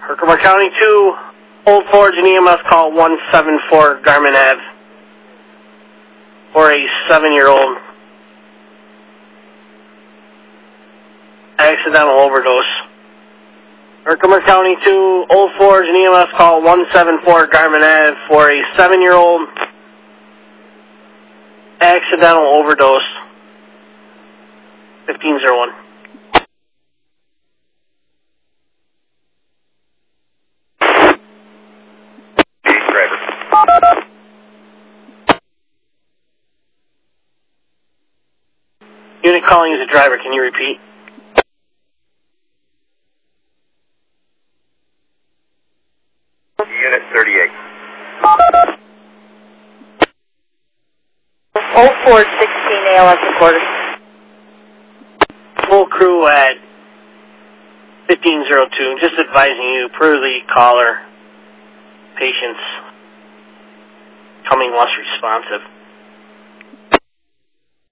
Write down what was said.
Herkimer County 2, Old Forge and EMS call 174 Garmin Ave for a 7-year-old accidental overdose. Herkimer County 2, Old Forge and EMS call 174 Garmin Ave for a 7-year-old accidental overdose. 1501. Unit calling as a driver, can you repeat? Unit 38. Old Ford 16 ALS recorded. Full crew at 1502. Just advising you, per the caller, patients coming less responsive.